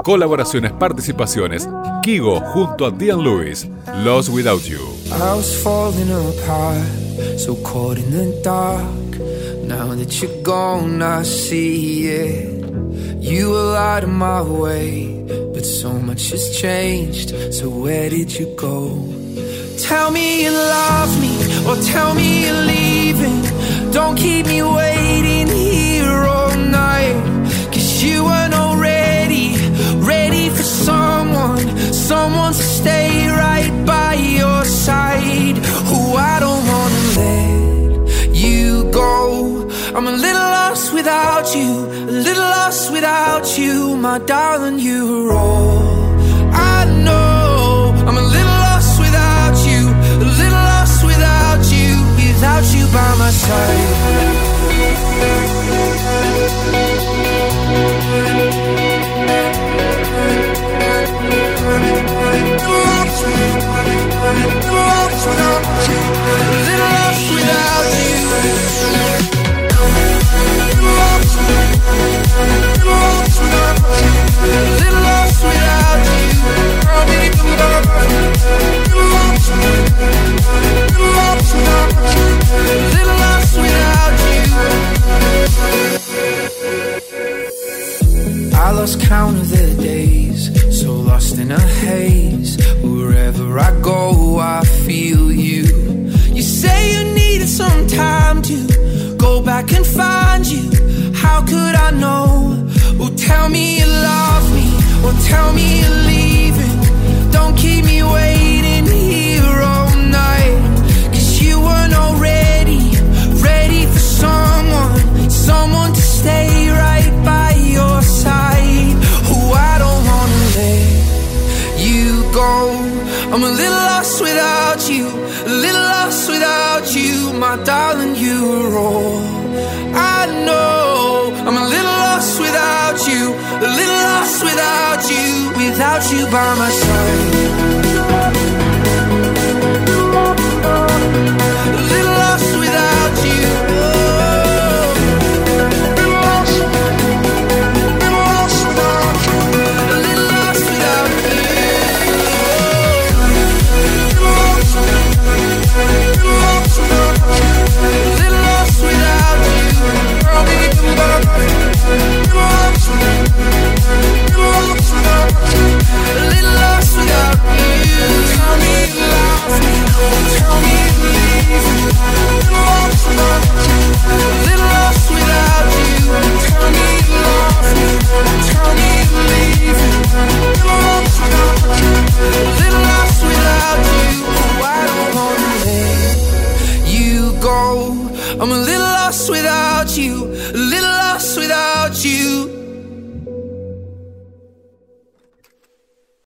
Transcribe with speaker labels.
Speaker 1: Colaboraciones, participaciones. Kygo junto a Diane Lewis, Lost Without You.
Speaker 2: I was falling apart, so caught in the dark. Now that you're gone, I see it. You were out of my way, but so much has changed. So where did you go? Tell me you love me, or tell me you're leaving. Don't keep me waiting here all night. 'Cause you weren't already ready for someone to stay right by your side. Oh, I don't wanna let you go. I'm a little lost without you, a little lost without you. My darling, you're all I know. I'm a little lost without you, a little lost without you. Without you by my side. I lost count of the days, so lost in a haze. Wherever I go, I feel you. You say you needed some time to go back and find you. How could I know? Oh, tell me you love me, or tell me you're leaving. Don't keep me waiting here all night. 'Cause you weren't already ready for someone to stay right by your side. Oh, I don't wanna let you go. I'm a little lost without you, a little lost without you. My darling, you're all I know. I'm a little lost without you, a little lost without you. Without you by my side. A little lost without you. I'm a little lost without you, a little lost without you.